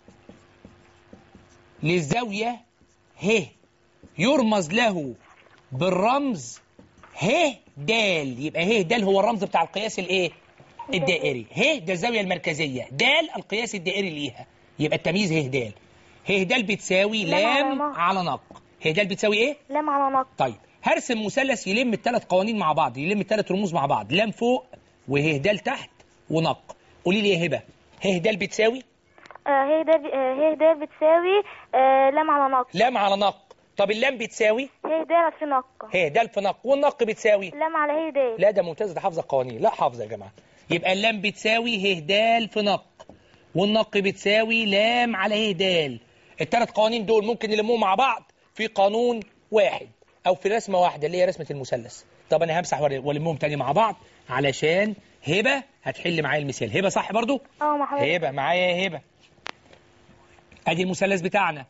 للزاوية ه يرمز له بالرمز ه د. يبقى ه د هو الرمز بتاع القياس الايه؟ الدائري. ه ده الزاوية المركزية، د القياس الدائري ليها. يبقى التمييز ه د. ه د بتساوي لام على نق. ه د بتساوي ايه؟ لام على نق. طيب هرسم مثلث يلم الثلاث قوانين مع بعض، يلم الثلاث رموز مع بعض، لام فوق وه د تحت ونق. قولي لي يا هبه، ه د بتساوي؟ ه د بتساوي لام على نق. لام على نق. طب اللام بتساوي؟ ه د في نق. ه د في نق. والنق بتساوي؟ لام على ه د. لا ده ممتاز، ده حافظه القوانين. لا حافظه يا جماعه. يبقى اللام بتساوي ه د في نق، والنق بتساوي لام على ه د. الثلاث قوانين دول ممكن نلمهم مع بعض في قانون واحد او في رسمه واحده اللي هي رسمه المثلث. طب انا همسح والمهم تاني مع بعض علشان هبه هتحل معايا المثال. هبه صح برضو؟ مع حضرتك. هبه معايا يا هبه. ادي المثلث بتاعنا،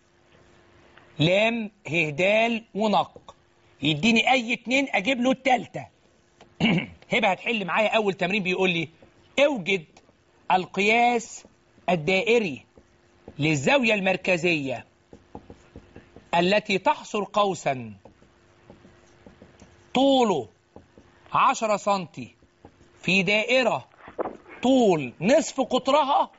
لام ه د ونق، يديني اي اتنين اجيب له التالتة. هبه هتحل معايا اول تمرين، بيقول لي اوجد القياس الدائري للزاويه المركزيه التي تحصر قوسا طوله 10 سنتي في دائرة طول نصف قطرها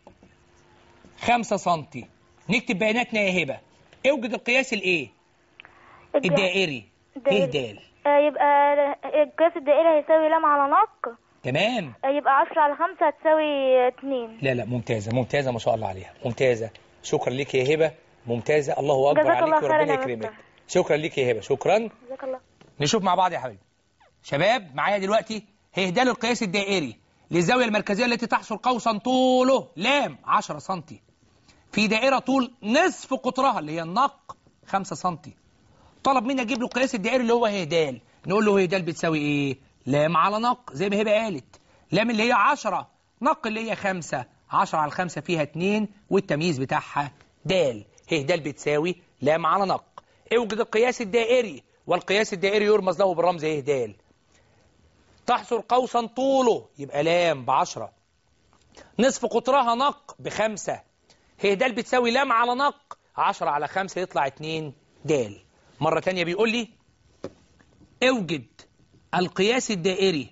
5 سنتي. نكتب بياناتنا يا هبة. اوجد القياس الايه؟ الدائري. ه د. يبقى القياس الدائري هيساوي لام على نق. تمام. يبقى 10 على 5 هتساوي 2. لا ممتازة ممتازة ما شاء الله عليها، ممتازة. شكرا لك يا هبة، ممتازة. الله أكبر عليك وربنا يكرمك. شكرا لك يا هبة، شكرا. جزاك الله. نشوف مع بعض يا حبيبي. شباب معايا دلوقتي ه د القياس الدائري للزاوية المركزية التي تحصر قوسا طوله لام 10 سنتي في دائرة طول نصف قطرها اللي هي النق 5 سنتي. طلب مني اجيب له القياس الدائري اللي هو ه د. نقول له ه د بتساوي ايه؟ لام على نق زي ما هبه قالت. لام اللي هي 10، نق اللي هي 5. 10 على 5 فيها 2 والتمييز بتاعها د. ه د بتساوي لام على نق. اوجد القياس الدائري، والقياس الدائري يرمز له بالرمز ه د. تحصر قوسا طوله يبقى لام ب10، نصف قطرها نق ب5. ه د بتساوي لام على نق 10 على 5 يطلع 2 د. مرة تانية بيقول لي اوجد القياس الدائري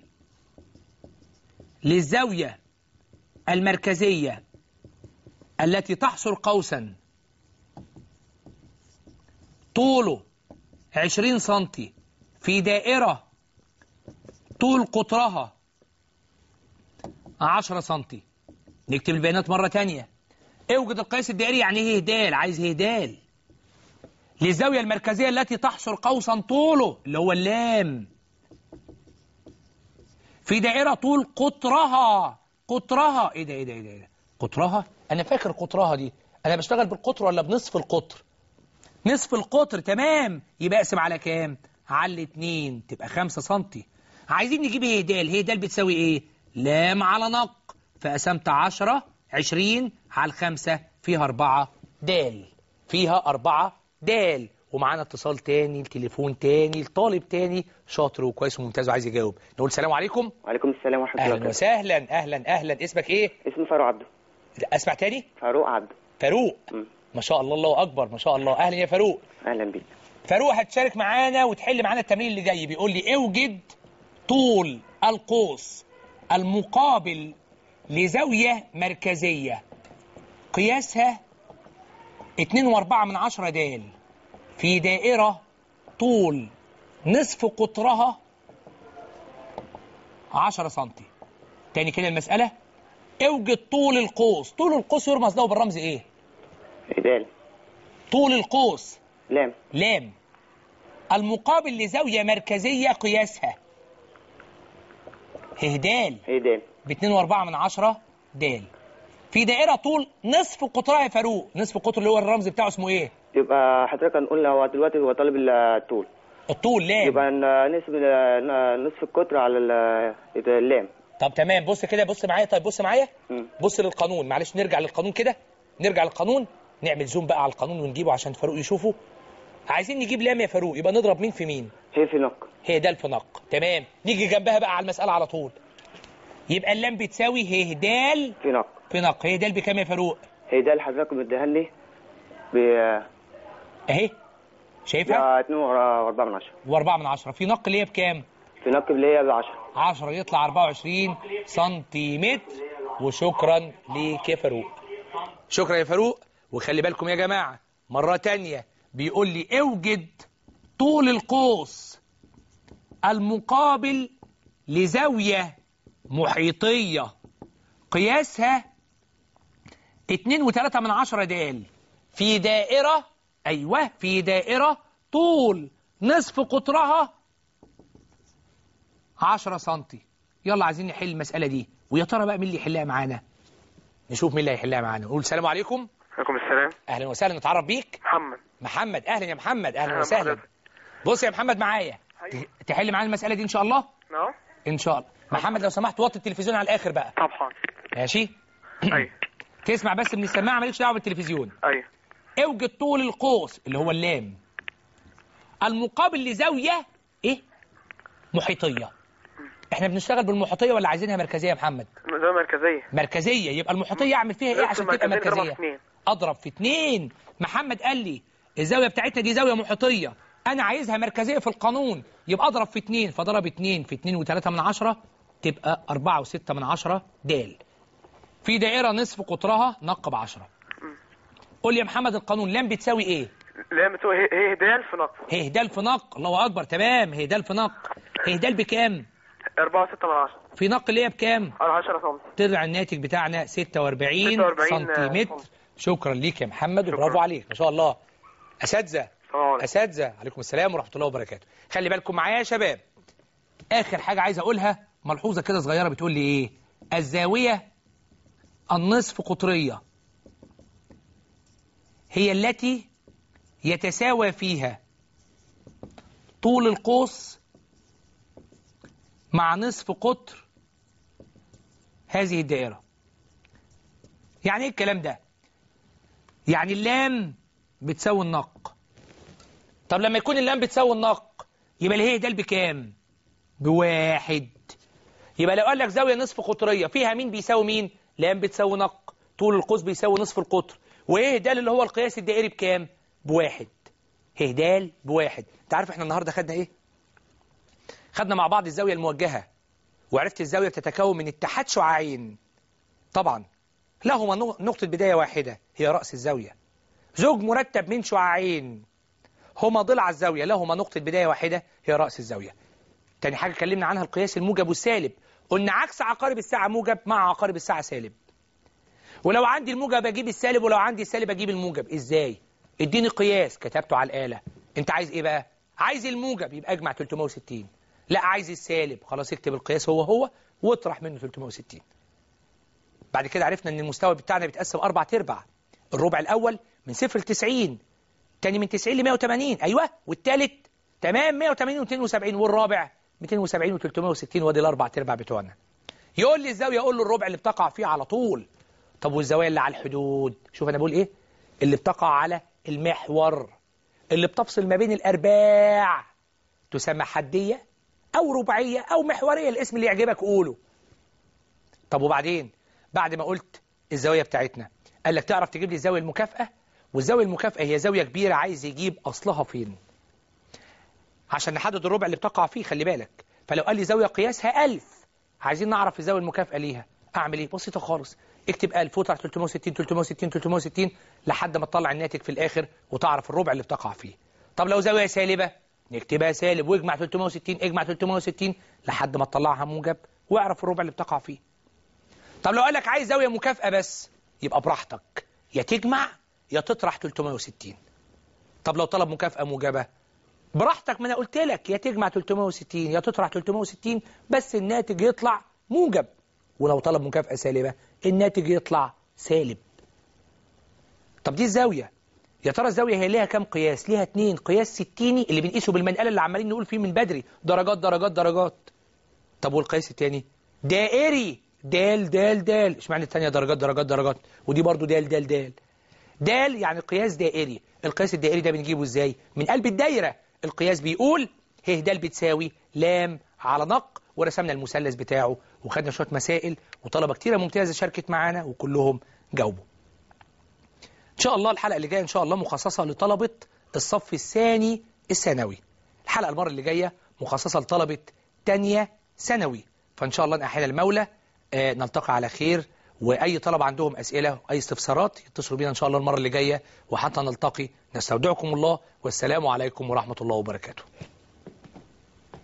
للزاوية المركزية التي تحصر قوسا طوله 20 سنتي في دائرة طول قطرها 10 سنتي. نكتب البيانات مرة تانية. اوجد القياس الدائري يعني ه د، عايز ه د للزاوية المركزية التي تحصر قوسا طوله اللي هو اللام في دائرة طول قطرها. قطرها ايه ده قطرها؟ انا فاكر قطرها دي انا بشتغل بالقطر ولا بنصف القطر؟ نصف القطر. تمام. يبقى اقسم على كام؟ على 2 تبقى 5 سنتي. عايزين نجيب ه د. ه د بتساوي ايه؟ لام على نق. فقسمت 10 20 على 5 فيها 4 د. فيها 4 د. ومعانا اتصال تاني، التليفون تاني، الطالب تاني شاطر وكويس وممتاز وعايز يجاوب. نقول السلام عليكم. وعليكم السلام ورحمة الله اهلا وسهلا. اهلا. اسمك ايه؟ اسمي فاروق عبده. اسمع تاني. فاروق عبده. فاروق. ما شاء الله، الله اكبر ما شاء الله. اهلا يا فاروق. اهلا بيك. فاروق هتشارك معانا وتحل معانا التمرين اللي جاي. بيقول لي اوجد طول القوس المقابل لزاوية مركزية قياسها 2.4 د في دائرة طول نصف قطرها 10 سنتي. تاني كده المسألة. اوجد طول القوس. طول القوس يرمز له بالرمز ايه؟ د. طول القوس لام. المقابل لزاوية مركزية قياسها ه د ب 2.4 د في دائرة طول نصف قطرها يا فاروق. نصف قطر اللي هو الرمز بتاعه اسمه ايه؟ يبقى حضرتك هنقول هو دلوقتي هو طالب الطول. الطول لام. يبقى نصف القطر على اللام. طب تمام. بص كده، بص معايا. طيب بص معايا. بص للقانون. معلش نرجع للقانون كده. نرجع للقانون، نعمل زوم بقى على القانون ونجيبه عشان فاروق يشوفه. عايزين نجيب لام يا فاروق، يبقى نضرب مين في مين؟ هي في نق. هي د في نق. تمام. نيجي جنبها بقى على المسألة على طول. يبقى اللام بتساوي ه د في نق. هي د بكام يا فاروق؟ هي د حضرتك مديها لي اهي شايفها؟ 2.4 في نق اللي هي بكام؟ في نق اللي هي ب10. 10 يطلع 24 سنتيمتر. وشكرا ليك يا فاروق. شكرا يا فاروق. وخلي بالكم يا جماعة مرة تانية بيقول لي اوجد طول القوس المقابل لزاوية محيطية قياسها 2.3 دال في دائرة، أيوة في دائرة طول نصف قطرها 10 سنتي. يلا عايزين نحل المسألة دي، ويا ترى بقى مين اللي يحلها معانا؟ نشوف مين اللي هيحلها معانا. نقول السلام عليكم. عليكم السلام. أهلا وسهلا، نتعرف بيك. محمد. أهلا يا محمد، أهلا وسهلا. بص يا محمد معايا، تحل معانا المسألة دي إن شاء الله؟ نعم إن شاء الله. محمد لو سمحت وطي التلفزيون على الآخر بقى. طبعا. ماشي؟ أيوه. تسمع بس من السماعة، مالكش دعوة بالتلفزيون. أيوه. اوجد طول القوس اللي هو اللام المقابل لزاوية إيه؟ محيطية. إحنا بنشتغل بالمحيطية ولا عايزينها مركزية يا محمد؟ زاوية مركزية. يبقى المحيطية أعمل فيها إيه عشان تبقى مركزية؟ أضرب في 2. محمد قال لي الزاوية بتاعتنا دي زاوية محيطية، أنا عايزها مركزية في القانون، يبقى أضرب في 2. فضرب 2 في 2.3 تبقى 4.6 دال في دائرة نصف قطرها نق 10. قول لي يا محمد القانون، لام بتساوي إيه؟ لام بتساوي هي دال في نق. هي دال في نق. الله أكبر، تمام. هي دال في نق. هي دال بكام؟ 4.6 في نق اللي هي بكام؟ 10 سم. طلع الناتج بتاعنا 46 سنتيمتر. شكرا ليك يا محمد وبرافو عليك ما شاء الله. أساتذة عليكم السلام ورحمة الله وبركاته. خلي بالكم معايا يا شباب، آخر حاجة عايز أقولها ملحوظة كده صغيرة بتقول لي إيه؟ الزاوية النصف قطرية هي التي يتساوى فيها طول القوس مع نصف قطر هذه الدائرة. يعني إيه الكلام ده؟ يعني اللام بتساوي النق. طب لما يكون اللام بتساوي النق يبقى الهي دال بكام؟ ب1. يبقى لو قال لك زاوية نصف قطرية فيها مين بيساوي مين؟ لام بتساوي نق، طول القوس بيساوي نصف القطر، وإيه دال اللي هو القياس الدائري بكام؟ ب1. هي دال ب1. أنت عارف إحنا النهاردة خدنا إيه؟ خدنا مع بعض الزاوية الموجهة، وعرفت الزاوية بتتكون من اتحاد شعاعين طبعا لهما نقطة بداية واحدة هي رأس الزاوية، زوج مرتب من شعاعين هما ضلع الزاوية لهما نقطة بداية واحدة هي رأس الزاوية. تاني حاجة اتكلمنا عنها القياس الموجب والسالب، قلنا عكس عقارب الساعة موجب مع عقارب الساعة سالب، ولو عندي الموجب أجيب السالب ولو عندي السالب أجيب الموجب. إزاي؟ اديني قياس كتبته على الآلة. أنت عايز إيه بقى؟ عايز الموجب يبقى أجمع 360، لا عايز السالب خلاص اكتب القياس هو واطرح منه 360. بعد كده عرفنا ان المستوى بتاعنا بيتقسم 4/4، الربع الاول من 0 ل90، الثاني من 90 ل 180، ايوه، والثالث تمام 180 و270، والرابع 270 و360، وادي ال4/4 بتوعنا. يقول لي الزاويه، اقول له الربع اللي بتقع فيه على طول. طب والزوايا اللي على الحدود؟ شوف انا بقول ايه، اللي بتقع على المحور اللي بتفصل ما بين الارباع تسمى حديه أو رباعية أو محورية، الاسم اللي يعجبك قوله. طب وبعدين بعد ما قلت الزاوية بتاعتنا قال لك تعرف تجيب لي الزاوية المكافأة، والزاوية المكافأة هي زاوية كبيرة عايز يجيب أصلها فين عشان نحدد الربع اللي بتقع فيه. خلي بالك، فلو قال لي زاوية قياسها 1000 عايزين نعرف الزاوية المكافأة ليها، أعمل إيه؟ بسيطة خالص، اكتب 1000 وطلع 360 360 360 لحد ما تطلع الناتج في الآخر وتعرف الربع اللي بتقع فيه. طب لو زاوية سالبة نكتبها سالب واجمع 360، اجمع 360 لحد ما تطلعها موجب واعرف الربع اللي بتقع فيه. طب لو قال لك عايز زاوية مكافأة بس يبقى براحتك، يا تجمع يا تطرح 360. طب لو طلب مكافأة موجبة براحتك، ما انا قلت لك يا تجمع 360 يا تطرح 360 بس الناتج يطلع موجب، ولو طلب مكافأة سالبة الناتج يطلع سالب. طب دي الزاوية، يا ترى الزاوية هي ليها كام قياس؟ ليها 2 قياس ستيني اللي بنقيسه بالمنقلة اللي عمالين نقول فيه من بدري درجات درجات درجات. طب والقياس الثاني دائري، دال دال دال. اشمعنى الثانية درجات درجات درجات ودي برضو دال دال دال؟ دال يعني قياس دائري. القياس الدائري ده بنجيبه ازاي؟ من قلب الدايرة. القياس بيقول ه دال بتساوي لام على نق، ورسمنا المثلث بتاعه وخدنا شوية مسائل، وطلبة كتيرة ممتازة شاركت معانا وكلهم جاوبوا. إن شاء الله الحلقة اللي جاية إن شاء الله مخصصة لطلبة الصف الثاني الثانوي. الحلقة المرة اللي جاية مخصصة لطلبة تانية ثانوي، فإن شاء الله نأحينا المولى نلتقي على خير، وأي طلب عندهم أسئلة وأي استفسارات يتصلوا بينا إن شاء الله المرة اللي جاية، وحتى نلتقي نستودعكم الله، والسلام عليكم ورحمة الله وبركاته.